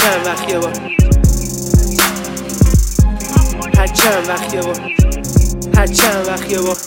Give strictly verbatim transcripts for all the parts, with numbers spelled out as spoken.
چند وقت یه بار، هر چند وقت یه بار، هر چند وقت یه بار.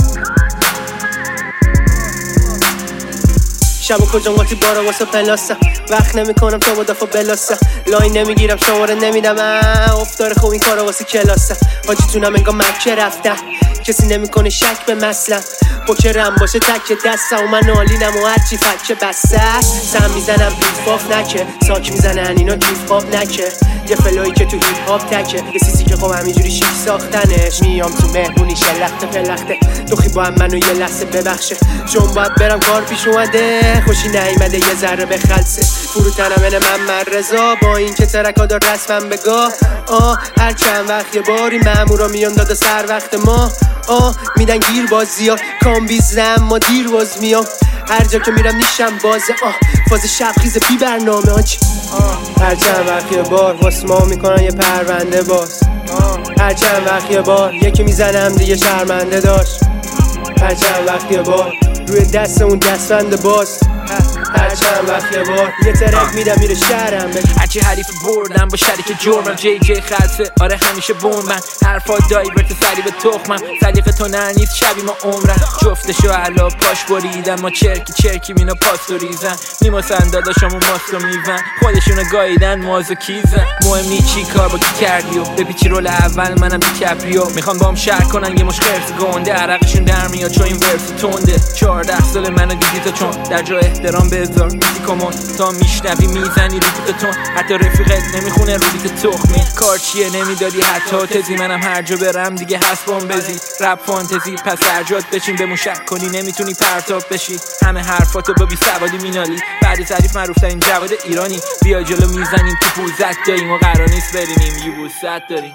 شب و کجا قاطی بارا واسه پلاستم، وقت نمی کنم تا با دفعه بلاستم، لاین نمیگیرم شماره نمیدم، افتار خوب این کارا واسه کلاستم. حاجی تونم انگاه مکه رفتم، کسی نمیکنه شک به مثلم، پوکرم باشه تک دستم و من آلینم و هرچی فکه بسته سم میزنم بیفاف نکه، ساک میزنن اینا گیف هاپ نکه، یه فلایی که تو هیپ هاپ تکه، یه سیسی که خب همینجوری شیک ساختنش. میام تو مهمونی شلخته پلخته، دوخی با هم منو یه لحظه ببخشه، چون باید برم کار پیش اومده، خوشی نیمده یه ذره به خلصه، فروتنم اینه من مرزا با این که ترکا دار رسمم بگاه. آه هر چند وقت یه باری مامورا میان داده سر وقت ما، آه میدن گیر بازی ها کام بیزم ما دیر باز میام، هر جا که میرم نیشم بازه، آه فاز شب خیز بی برنامه هاچ. هر چند وقت یه بار واسه ما میکنن یه پرونده باز، هر چند وقت یه بار یکی میزنم دیگه شرمنده داشت، هر چند وقت یه بار روی دست اون دستبند باز، هر چند وقت یه بار یه ترک میدم میره شهرم. هرچی حریف بردم با شریک جرمم، جی جی خلصه آره همیشه بومن، حرفات دایورت سری به تخمم، صدیق تو نه نیست شبی ما عمرم، جفتشو علا پاش بریدن، ما چرکی چرکی مینا پاستو ریزن، میماسن داداشامون ماستو میزن، خودشونو گاییدن مازو کیزن، مهم نی چی کار با کی کردیو، بپیچی رول اول منم بی کپریو، میخوان با هم شهر کنن یه مش خرس گنده، عرقشون در میاد چون این ورس تونده، چهارده سال منو دیدی تو چون در جا احترام بذار میسی کمون، تا میشنوی میزنی ریپوتتون، حتی رفیقت نمیخونه رویت تخمی، کار چیه نمیدادی حتی تزی، منم هر جا برم دیگه هست بام بزی، رپ فانتزی پس درجات بچین به موشک کنی نمیتونی پرتاب بشی، همه حرفاتو با بی سوادی مینالی، بعد ظریف معروف ترین جواد ایرانی، بیا جلو میزنیم تو پوزت داریم و قرار نیست برینیم یبوست داریم.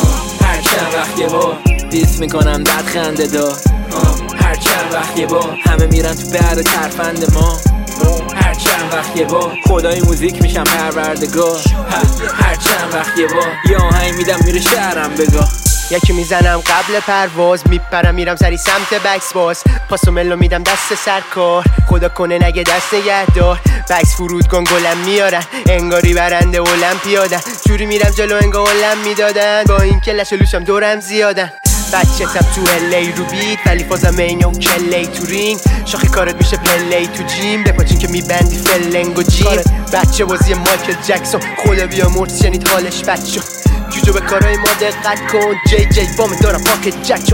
هر چند وقت یه بار دیس میکنم دد خنده دار، هر چند وقت یه بار همه میرن تو بر ترفند ما، هر چند وقت یه بار خدای موزیک میشم پروردگار، هر چند وقت یه بار یه آهنگ میدم میره شهرم بگاه، یکی میزنم قبل پرواز، میپرم میرم سری سمت بکس باز، پاسو ملو میدم دست سرکار، خدا کنه نگه دست نگهدار، بکس فرودگان گلم میارن انگاری برنده المپیادن، جوری میرم جلو انگار علم میدادن، با این که لش و لوشم دورم زیادن، بچه تب تو الی رو بیت ولی فازم اینه و کلی تو رینگ، شاخی کارت میشه پلی تو جیم، بپاچین که میبندی فلنگ و جیم، بچه بازی مایکل جکسون خدا بیا مرد شنید حالش بد شد، جوجو به کارای ما دقت کن، جی جی بام دارم پاکت جک.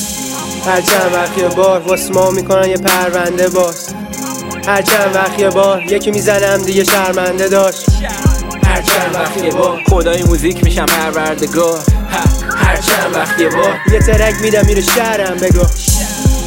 هر چند وقت یه بار واسه ما میکنن یه پرونده باز، هر چند وقت یه بار یکی میزنم دیگه شرمنده داشت، هر چند وقت یه بار خدای موزیک میشم پروردگار، هر چند وقت یه بار یه ترک میدم میره شهرم بگو.